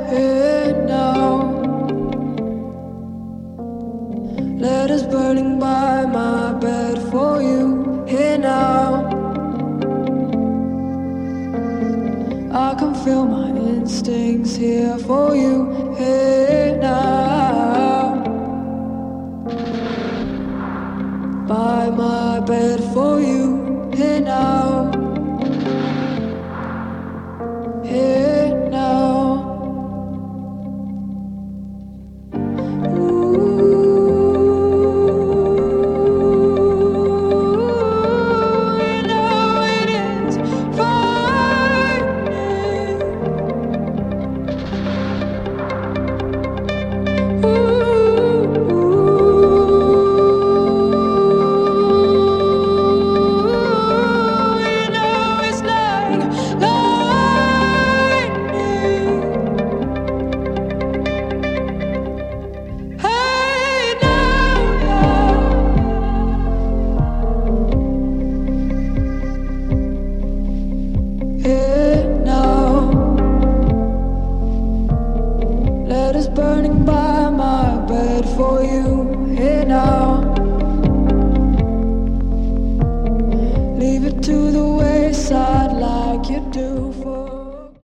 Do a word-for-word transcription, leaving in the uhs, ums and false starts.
here now. Letters burning by my bed for you here now. I can feel my instincts here for you here now. By my bed for you.